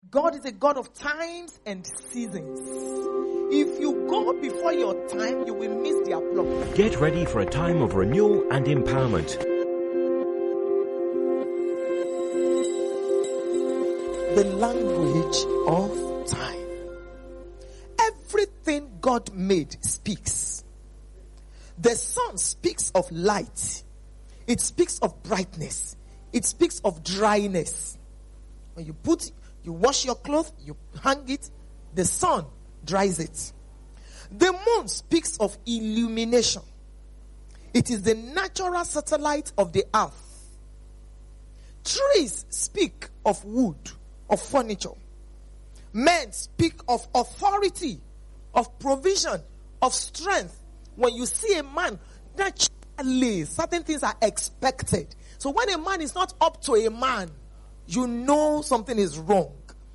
God is a God of times and seasons. If you go before your time, you will miss the applause. Get ready for a time of renewal and empowerment. The language of time. Everything God made speaks. The sun speaks of light. It speaks of brightness. It speaks of dryness. When you wash your clothes, you hang it, the sun dries it. The moon speaks of illumination. It is the natural satellite of the earth. Trees speak of wood, of furniture. Men speak of authority, of provision, of strength. When you see a man, naturally, certain things are expected. So when a man is not up to a man, you know something is wrong.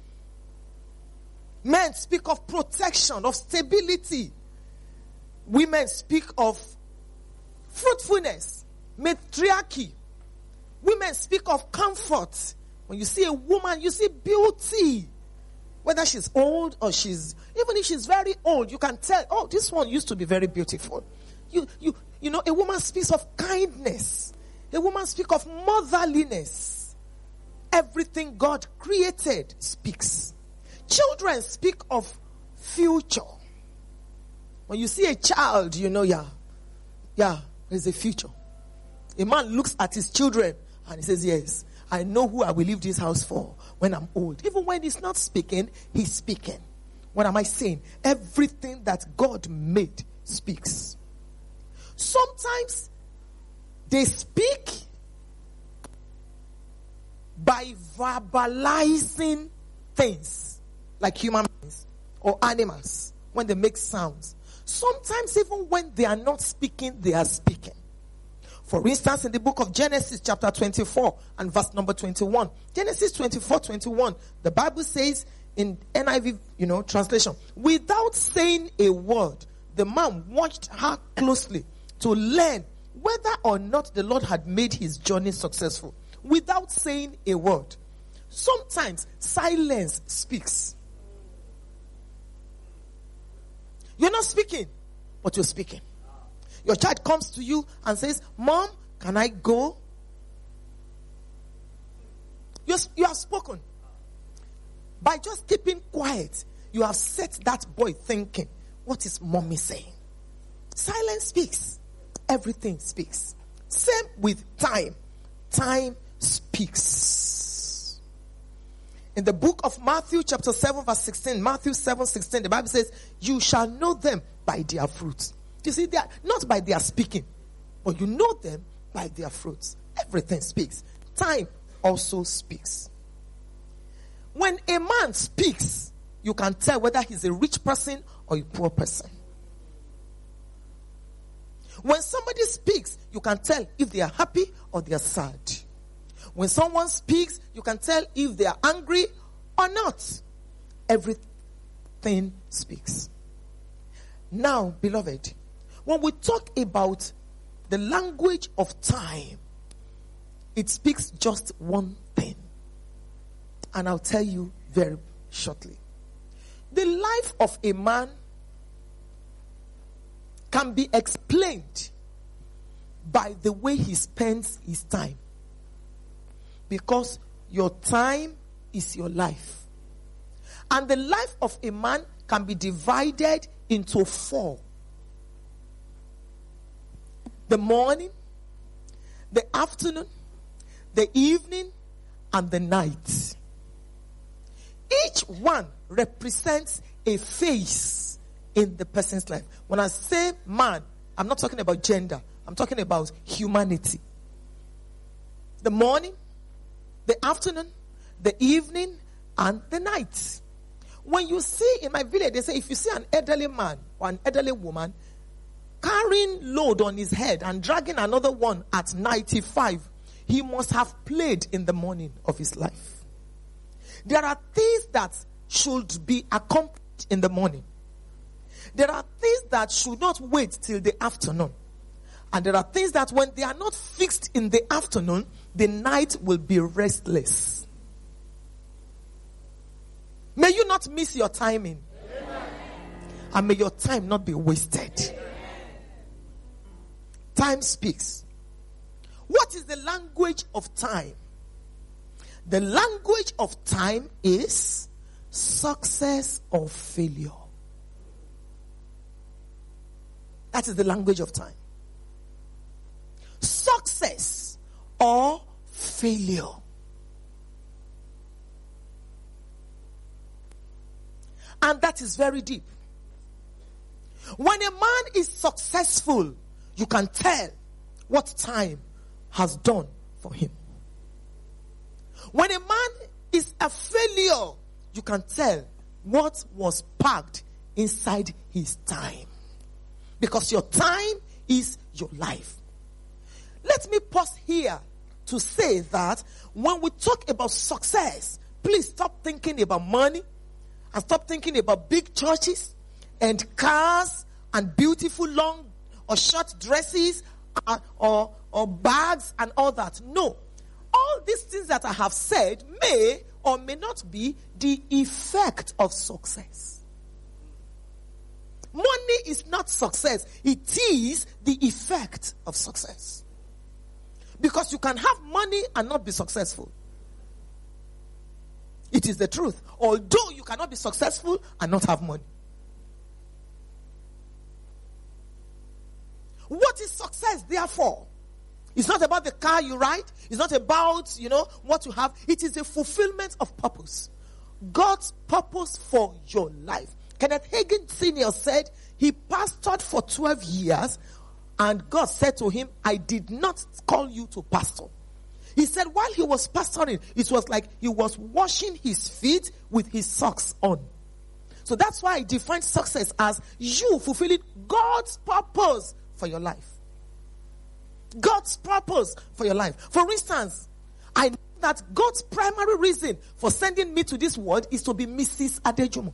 Men speak of protection, of stability. Women speak of fruitfulness, matriarchy. Women speak of comfort. When you see a woman, you see beauty. Whether she's old or even if she's very old, you can tell, oh, this one used to be very beautiful. You know, a woman speaks of kindness. A woman speaks of motherliness. Everything God created speaks. Children speak of future. When you see a child, you know, there's a future. A man looks at his children and he says, yes, I know who I will leave this house for when I'm old. Even when he's not speaking, he's speaking. What am I saying? Everything that God made speaks. Sometimes they speak by verbalizing things like human beings or animals when they make sounds. Sometimes even when they are not speaking, they are speaking. For instance, in the book of Genesis chapter 24 and verse number 21. Genesis 24:21, the Bible says in NIV, translation, without saying a word, the man watched her closely to learn whether or not the Lord had made his journey successful. Without saying a word. Sometimes silence speaks. You're not speaking, but you're speaking. Your child comes to you and says, Mom, can I go? You have spoken. By just keeping quiet, you have set that boy thinking, what is mommy saying? Silence speaks. Everything speaks. Same with time. Time speaks. In the book of Matthew chapter 7 verse 16, Matthew 7:16, the Bible says, you shall know them by their fruits. You see, they are not by their speaking, but you know them by their fruits. Everything speaks. Time also speaks. When a man speaks, you can tell whether he's a rich person or a poor person. When somebody speaks, you can tell if they are happy or they are sad. When someone speaks, you can tell if they are angry or not. Everything speaks. Now, beloved, when we talk about the language of time, it speaks just one thing. And I'll tell you very shortly. The life of a man can be explained by the way he spends his time. Because your time is your life. And the life of a man can be divided into 4. The morning, the afternoon, the evening, and the night. Each one represents a phase in the person's life. When I say man, I'm not talking about gender. I'm talking about humanity. The morning, the afternoon, the evening, and the night. When you see in my village, they say if you see an elderly man or an elderly woman carrying load on his head and dragging another one at 95, he must have played in the morning of his life. There are things that should be accomplished in the morning. There are things that should not wait till the afternoon. And there are things that when they are not fixed in the afternoon, the night will be restless. you not miss your timing. And may your time not be wasted. Time speaks. What is the language of time? The language of time is success or failure. That is the language of time. Success or failure. And that is very deep. When a man is successful, you can tell what time has done for him. When a man is a failure, you can tell what was packed inside his time. Because your time is your life. Let me pause here to say that when we talk about success, please stop thinking about money and stop thinking about big churches and cars and beautiful long or short dresses or bags and all that. No. All these things that I have said may or may not be the effect of success. Money is not success. It is the effect of success. Because you can have money and not be successful. It is the truth. Although you cannot be successful and not have money. What is success, therefore? It's not about the car you ride. It's not about, what you have. It is the fulfillment of purpose. God's purpose for your life. Kenneth Hagin Sr. said he pastored for 12 years and God said to him, I did not call you to pastor. He said while he was pastoring, it was like he was washing his feet with his socks on. So that's why I define success as you fulfilling God's purpose for your life. God's purpose for your life. For instance, I know that God's primary reason for sending me to this world is to be Mrs. Adejumo.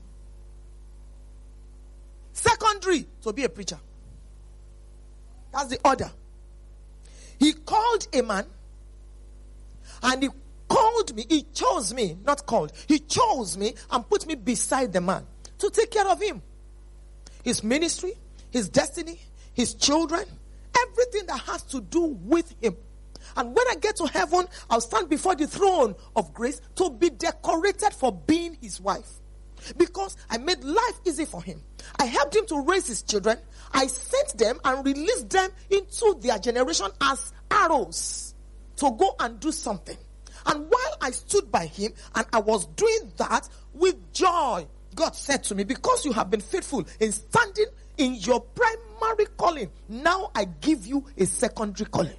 Secondary, to be a preacher. That's the order. He called a man and he called me. He chose me, not called. He chose me and put me beside the man to take care of him. His ministry, his destiny, his children, everything that has to do with him. And when I get to heaven, I'll stand before the throne of grace to be decorated for being his wife. Because I made life easy for him. I helped him to raise his children. I sent them and released them into their generation as arrows to go and do something. And while I stood by him and I was doing that with joy, God said to me, because you have been faithful in standing in your primary calling, now I give you a secondary calling.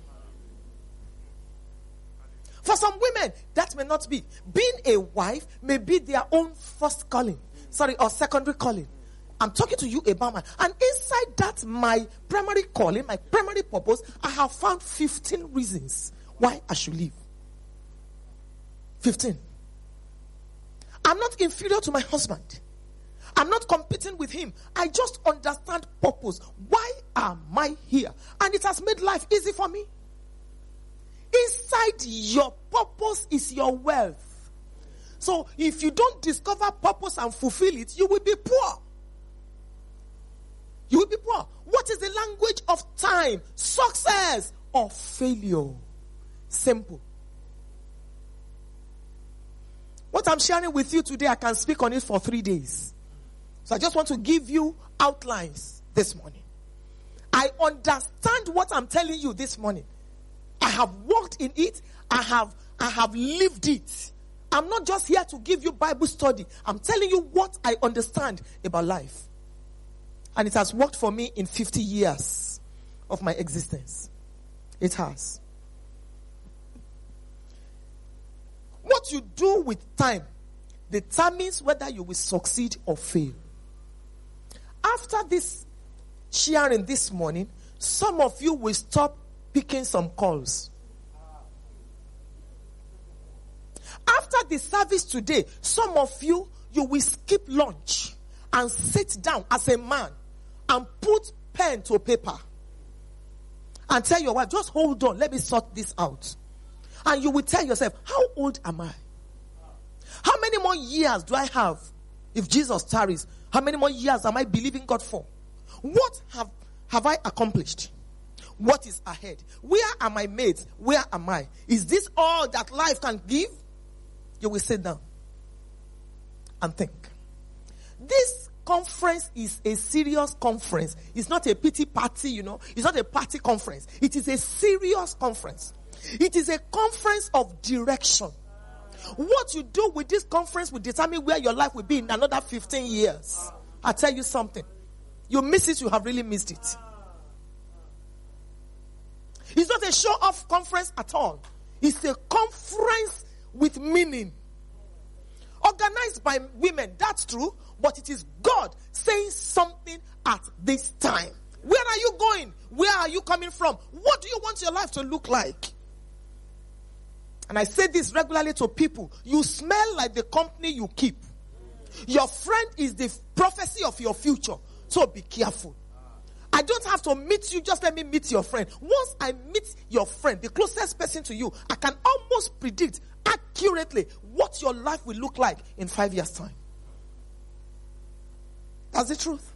For some women, that may not be. Being a wife may be their own first calling. Or secondary calling. I'm talking to you about mine. And inside that, my primary calling, my primary purpose, I have found 15 reasons why I should live. 15. I'm not inferior to my husband. I'm not competing with him. I just understand purpose. Why am I here? And it has made life easy for me. Inside your purpose is your wealth. So if you don't discover purpose and fulfill it, you will be poor. You will be poor. What is the language of time? Success or failure? Simple. What I'm sharing with you today, I can speak on it for 3 days. So I just want to give you outlines this morning. I understand what I'm telling you this morning. I have walked in it. I have lived it. I'm not just here to give you Bible study. I'm telling you what I understand about life. And it has worked for me in 50 years of my existence. It has. What you do with time determines whether you will succeed or fail. After this sharing this morning, some of you will stop picking some calls. After the service today, some of you will skip lunch and sit down as a man and put pen to paper and tell your wife, just hold on, let me sort this out. And you will tell yourself, how old am I? How many more years do I have If Jesus tarries, how many more years am I believing God for? What have I accomplished? What is ahead? Where are my mates? Where am I? Is this all that life can give? You will sit down and think. This conference is a serious conference. It's not a pity party, It's not a party conference. It is a serious conference. It is a conference of direction. What you do with this conference will determine where your life will be in another 15 years. I'll tell you something. You miss it, you have really missed it. It's not a show-off conference at all. It's a conference with meaning. Organized by women, that's true, but it is God saying something at this time. Where are you going? Where are you coming from? What do you want your life to look like? And I say this regularly to people. You smell like the company you keep. Your friend is the prophecy of your future. So be careful. I don't have to meet you, just let me meet your friend. Once I meet your friend, the closest person to you, I can almost predict accurately what your life will look like in 5 years' time. That's the truth.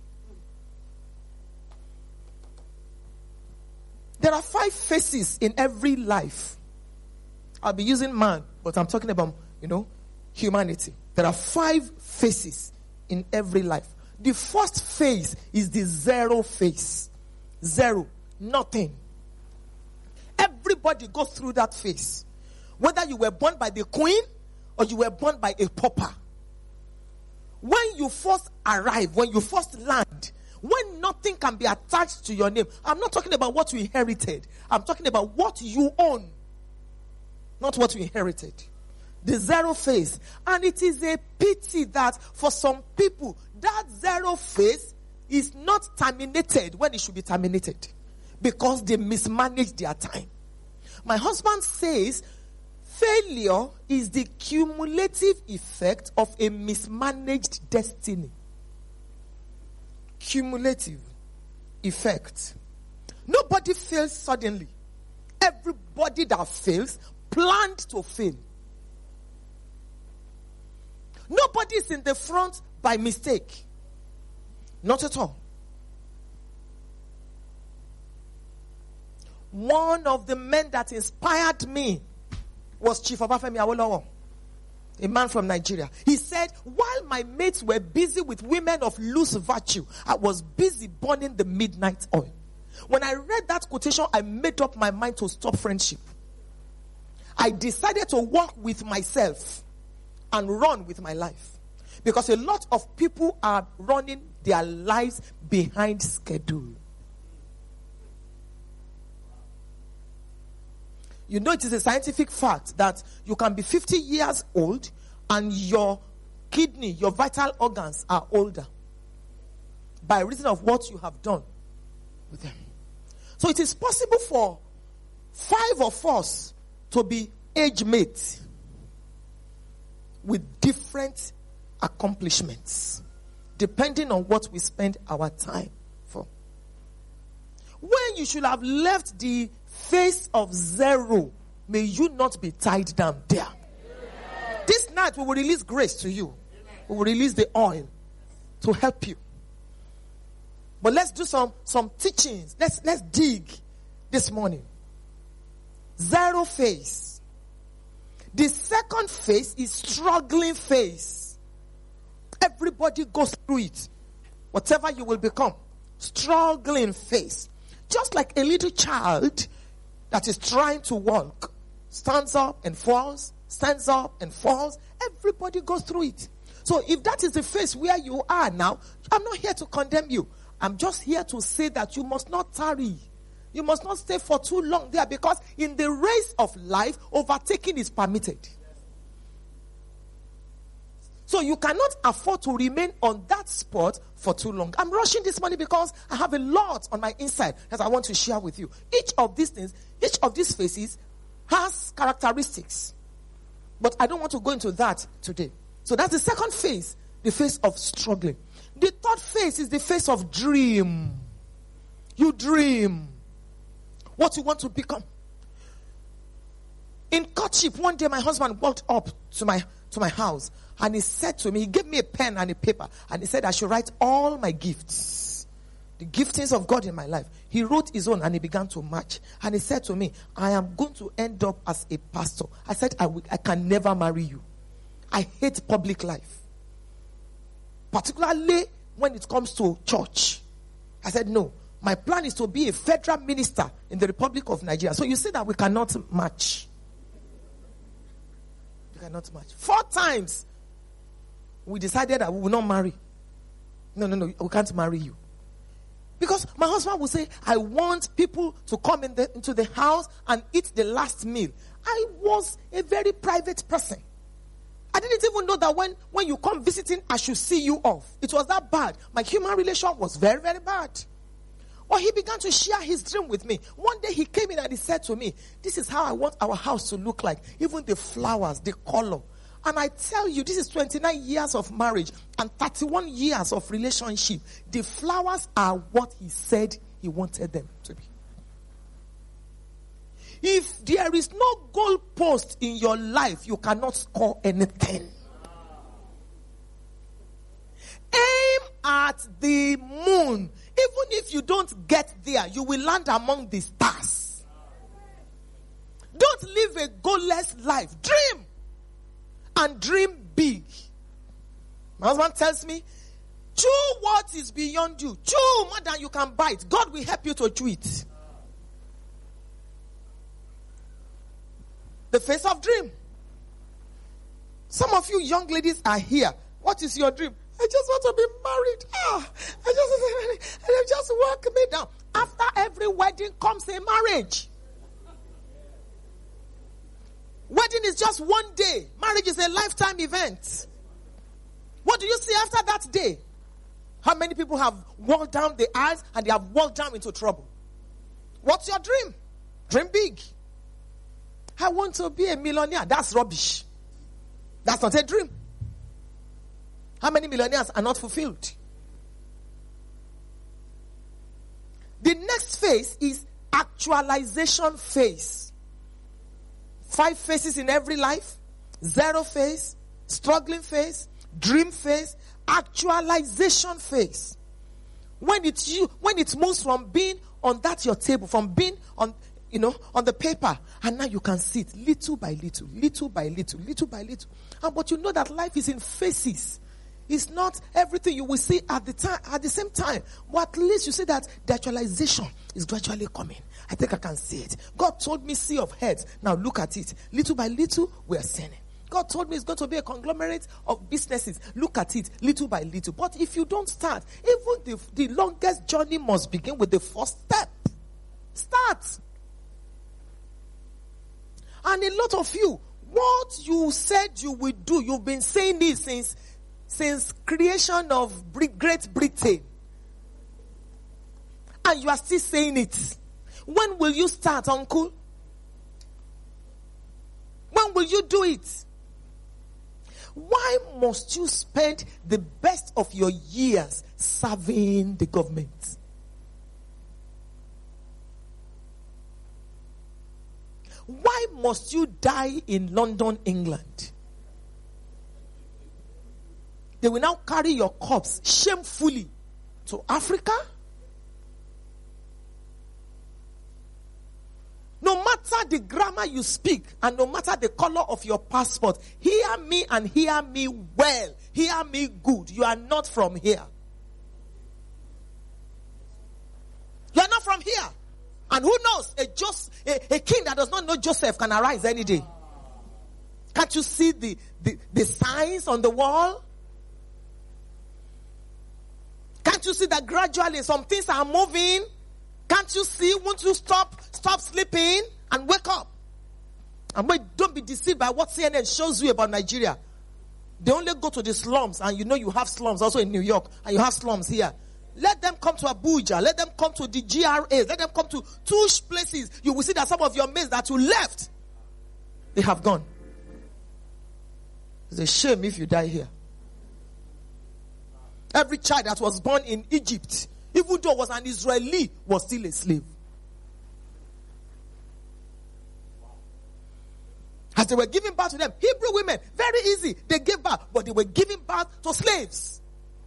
There are 5 faces in every life. I'll be using man, but I'm talking about, humanity. There are 5 faces in every life. The first phase is the zero phase. Zero. Nothing. Everybody goes through that phase. Whether you were born by the queen or you were born by a pauper. When you first arrive, when you first land, when nothing can be attached to your name. I'm not talking about what you inherited. I'm talking about what you own. Not what you inherited. The zero phase. And it is a pity that for some people, that zero phase is not terminated when it should be terminated. Because they mismanage their time. My husband says, failure is the cumulative effect of a mismanaged destiny. Cumulative effect. Nobody fails suddenly. Everybody that fails planned to fail. Nobody is in the front by mistake. Not at all. One of the men that inspired me was Chief Obafemi Awolowo, a man from Nigeria. He said, while my mates were busy with women of loose virtue, I was busy burning the midnight oil. When I read that quotation, I made up my mind to stop friendship. I decided to walk with myself and run with my life. Because a lot of people are running their lives behind schedule. It is a scientific fact that you can be 50 years old and your kidney, your vital organs are older by reason of what you have done with them. So it is possible for 5 of us to be age mates with different accomplishments depending on what we spend our time for. When you should have left the phase of zero, may you not be tied down there. Amen. This night we will release grace to you. Amen. We will release the oil to help you. But let's do some teachings. Let's dig this morning. Zero phase. The second phase is struggling phase. Everybody goes through it. Whatever you will become. Struggling phase. Just like a little child that is trying to walk. Stands up and falls. Stands up and falls. Everybody goes through it. So if that is the phase where you are now, I'm not here to condemn you. I'm just here to say that you must not tarry. You must not stay for too long there, because in the race of life, overtaking is permitted. So you cannot afford to remain on that spot for too long. I'm rushing this morning because I have a lot on my inside that I want to share with you. Each of these things, each of these phases has characteristics. But I don't want to go into that today. So that's the second phase, the phase of struggling. The third phase is the phase of dream. You dream what you want to become. In courtship, one day my husband walked up to to my house and he said to me, he gave me a pen and a paper and he said I should write all my gifts, the giftings of God in my life. He wrote his own and he began to match. And he said to me, I am going to end up as a pastor. I said, I can never marry you. I hate public life. Particularly when it comes to church. I said, no. My plan is to be a federal minister in the Republic of Nigeria. So you see that we cannot match. We cannot match. 4 times we decided that we will not marry. No, we can't marry you. Because my husband will say, I want people to come into the house and eat the last meal. I was a very private person. I didn't even know that when you come visiting, I should see you off. It was that bad. My human relation was very, very bad. Well, he began to share his dream with me. One day he came in and he said to me, this is how I want our house to look like. Even the flowers, the color. And I tell you, this is 29 years of marriage and 31 years of relationship. The flowers are what he said he wanted them to be. If there is no goalpost in your life, you cannot score anything. Aim at the moon. Even if you don't get there, you will land among the stars. Don't live a goalless life. Dream. And dream big. My husband tells me, chew what is beyond you. Chew more than you can bite. God will help you to chew it. The face of dream. Some of you young ladies are here. What is your dream? I just want to be married. I just walk me down. After every wedding comes a marriage. Wedding is just one day. Marriage is a lifetime event. What do you see after that day? How many people have walked down the aisles and they have walked down into trouble? What's your dream? Dream big. I want to be a millionaire. That's rubbish. That's not a dream. How many millionaires are not fulfilled? The next phase is actualization phase. 5 phases in every life. 0 phase, struggling phase, dream phase, actualization phase. When it moves from being on that your table, from being on the paper, and now you can see it little by little, little by little, little by little. But you know that life is in phases. It's not everything you will see at the same time. But at least you see that the actualization is gradually coming. I think I can see it. God told me sea of heads. Now look at it. Little by little, we are seeing it. God told me it's going to be a conglomerate of businesses. Look at it, little by little. But if you don't start, even the longest journey must begin with the first step. Start. And a lot of you, what you said you will do, you've been saying this since creation of Great Britain. And you are still saying it. When will you start, uncle? When will you do it? Why must you spend the best of your years serving the government? Why must you die in London, England? They will now carry your corpse shamefully to Africa. No matter the grammar you speak and no matter the color of your passport, hear me and hear me well. Hear me good. You are not from here. You are not from here. And who knows, a king that does not know Joseph can arise any day. Can't you see the signs on the wall? Can't you see that gradually some things are moving? Can't you see? Won't you stop sleeping and wake up? And wait, don't be deceived by what CNN shows you about Nigeria. They only go to the slums, and you know you have slums also in New York, and you have slums here. Let them come to Abuja. Let them come to the GRAs. Let them come to tush places. You will see that some of your mates that you left, they have gone. It's a shame if you die here. Every child that was born in Egypt, even though was an Israeli, was still a slave. As they were giving birth to them, Hebrew women, very easy. They gave birth, but they were giving birth to slaves.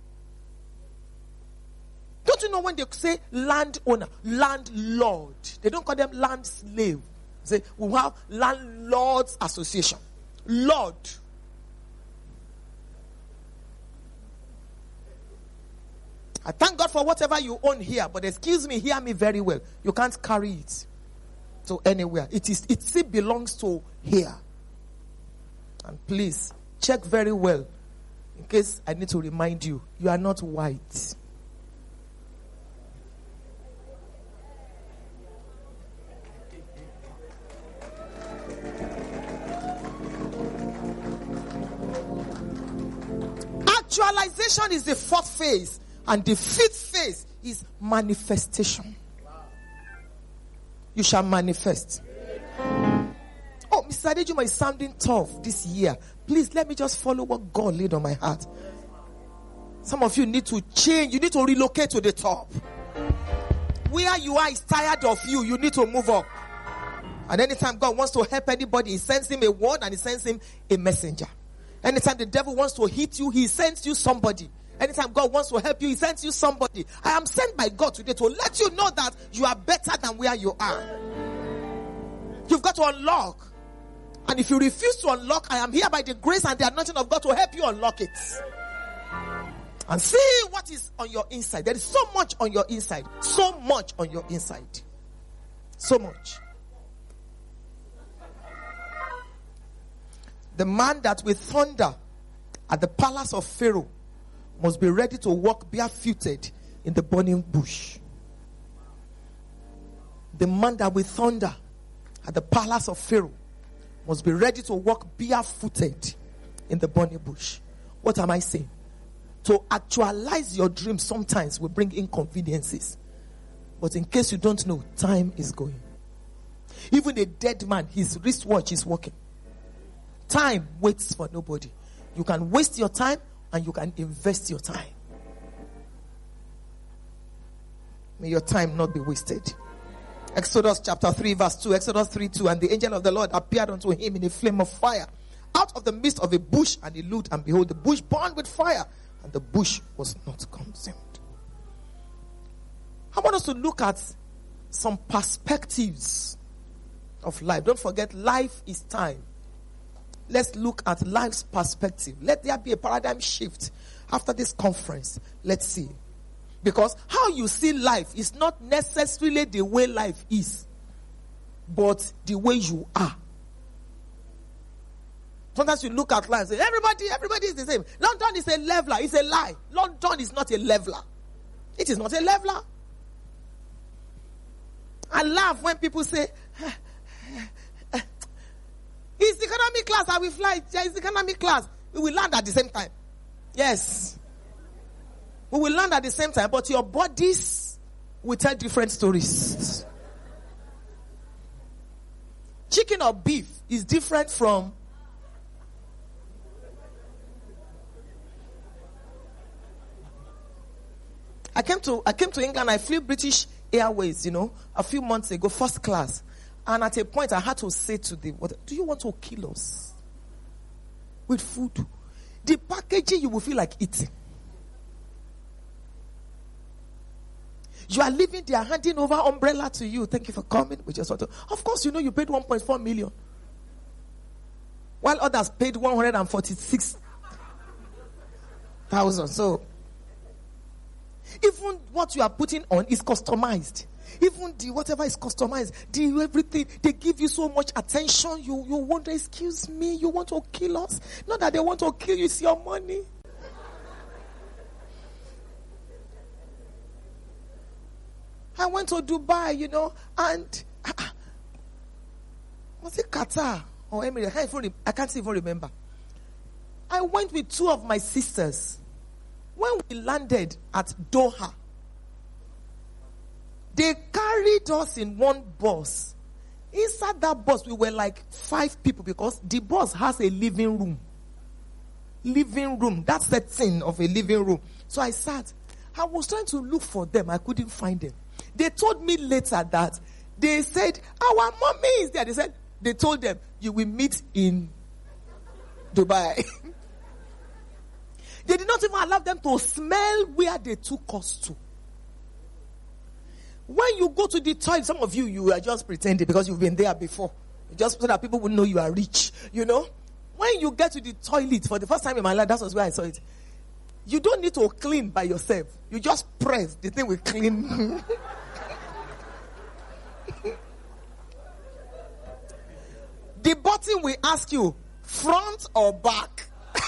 Don't you know when they say landowner, landlord, they don't call them land slave. They say, we have landlords association. Lord. I thank God for whatever you own here, but excuse me, hear me very well. You can't carry it to anywhere. It still belongs to here. And please, check very well. In case I need to remind you, you are not white. Actualization is the fourth phase, and the fifth phase is manifestation. You shall manifest. Oh, Mr. Adejuma is sounding tough this year. Please let me just follow what God laid on my heart. Some of you need to change. You need to relocate to the top. Where you are is tired of you. You need to move up. And anytime God wants to help anybody, He sends him a word and He sends him a messenger. Anytime the devil wants to hit you, he sends you somebody. Anytime God wants to help you, He sends you somebody. I am sent by God today to let you know that you are better than where you are. You've got to unlock. And if you refuse to unlock, I am here by the grace and the anointing of God to help you unlock it. And see what is on your inside. There is so much on your inside. So much on your inside. So much. The man that with thunder at the palace of Pharaoh must be ready to walk barefooted in the burning bush. The man that with thunder at the palace of Pharaoh must be ready to walk barefooted in the burning bush. What am I saying? To actualize your dreams sometimes will bring inconveniences. But in case you don't know, time is going. Even a dead man, his wristwatch is working. Time waits for nobody. You can waste your time and you can invest your time. May your time not be wasted. Exodus chapter 3 verse 2. Exodus 3:2. And the angel of the Lord appeared unto him in a flame of fire out of the midst of a bush, and he looked, and behold, the bush burned with fire, and the bush was not consumed. I want us to look at some perspectives of life. Don't forget, life is time. Let's look at life's perspective. Let there be a paradigm shift after this conference. Let's see. Because how you see life is not necessarily the way life is, but the way you are. Sometimes you look at life and say, everybody is the same. London is a leveler. It's a lie. London is not a leveler. It is not a leveler. I laugh when people say, it's economic class, I will fly. Yeah, it's economic class. We will land at the same time. Yes. We will land at the same time, but your bodies will tell different stories. Chicken or beef is different from I came to England. I flew British Airways, a few months ago, first class. And at a point, I had to say to them, do you want to kill us with food? The packaging, you will feel like eating. You are living there, handing over umbrella to you. Thank you for coming. We just want to. Of course, you paid 1.4 million. While others paid 146,000. So, even what you are putting on is customized. Even whatever is customized, everything, they give you so much attention. You wonder, excuse me, you want to kill us? Not that they want to kill you, it's your money. I went to Dubai, and was it Qatar or Emirates? I can't even remember. I went with two of my sisters. When we landed at Doha, they carried us in one bus. Inside that bus, we were like 5 people because the bus has a living room. Living room. That's the thing of a living room. So I sat. I was trying to look for them. I couldn't find them. They told me later that they said, our mommy is there. They told them, you will meet in Dubai. They did not even allow them to smell where they took us to. When you go to the toilet, some of you are just pretending because you've been there before. Just so that people will know you are rich, you know. When you get to the toilet for the first time in my life, that was where I saw it. You don't need to clean by yourself. You just press, the thing will clean. The button will ask you, front or back?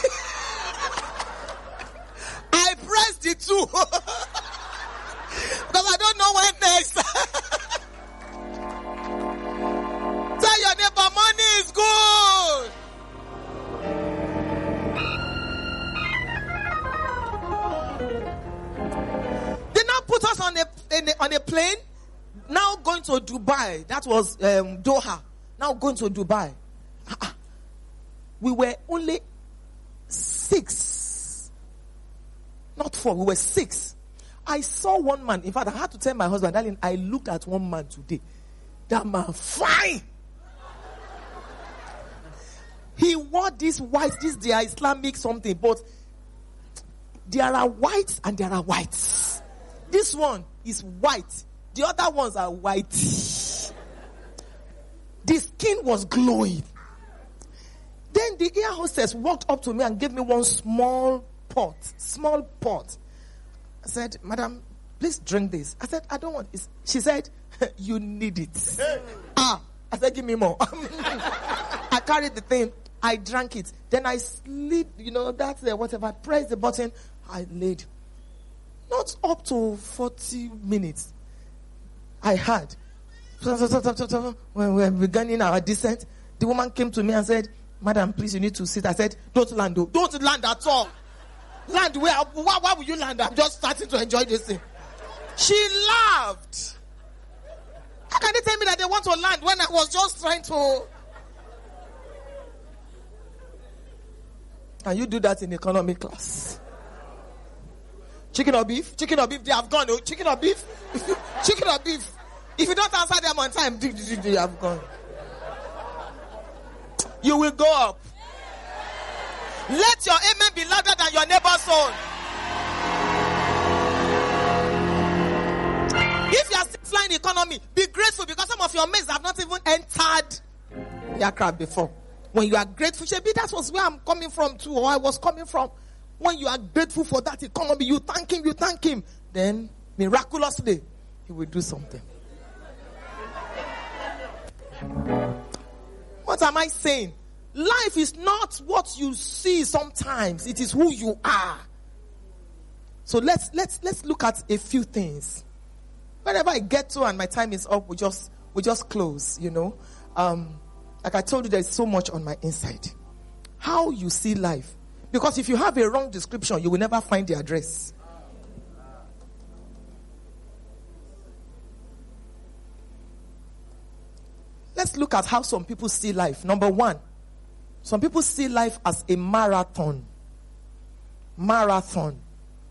I press the two. Because I don't know when next. Tell your neighbor, money is good. They now put us on a plane. Now going to Dubai. That was Doha. Now going to Dubai. We were only 6. Not 4. We were 6. I saw one man. In fact, I had to tell my husband, darling, I looked at one man today. That man, fine. He wore this white, they are Islamic something, but there are whites and there are whites. This one is white. The other ones are white. The skin was glowing. Then the air hostess walked up to me and gave me one small pot. I said, madam, please drink this. I said, I don't want it. She said, you need it. I said, give me more. I carried the thing. I drank it. Then I slid, that's whatever. I pressed the button. I laid. Not up to 40 minutes. I had. When we were beginning our descent, the woman came to me and said, madam, please, you need to sit. I said, don't land. Don't land at all. Land where? Why would you land? I'm just starting to enjoy this thing. She laughed. How can they tell me that they want to land when I was just trying to? Can you do that in economy class? Chicken or beef? Chicken or beef? They have gone. Oh, chicken or beef? Chicken or beef? If you don't answer them on time, they have gone. You will go up. Let your amen be louder than your neighbor's own. If you are still flying economy, be grateful because some of your mates have not even entered the aircraft before. When you are grateful, Shebi, that was where I'm coming from too, or I was coming from. When you are grateful for that economy, you thank him. Then, miraculously, he will do something. What am I saying? Life is not what you see sometimes. It is who you are. So let's look at a few things. Whenever I get to and my time is up, we just close, Like I told you, there's so much on my inside. How you see life. Because if you have a wrong description, you will never find the address. Let's look at how some people see life. Number 1, some people see life as a marathon. Marathon.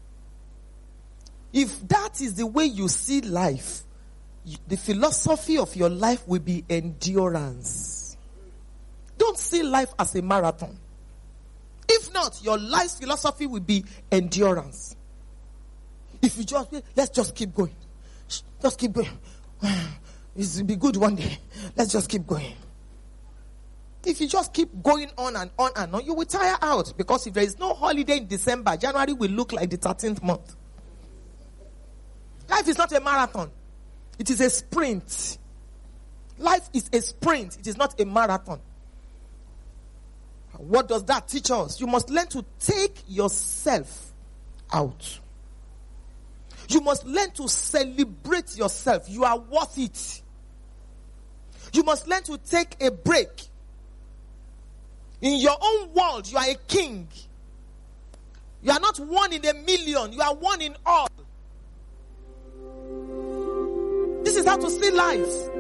If that is the way you see life, the philosophy of your life will be endurance. Don't see life as a marathon. If not, your life's philosophy will be endurance. If you let's just keep going. Just keep going. It will be good one day. Let's just keep going. If you just keep going on and on and on, you will tire out. Because if there is no holiday in December, January will look like the 13th month. Life is not a marathon. It is a sprint. Life is a sprint. It is not a marathon. What does that teach us? You must learn to take yourself out. You must learn to celebrate yourself. You are worth it. You must learn to take a break. In your own world, you are a king. You are not one in a million. You are one in all. This is how to see life.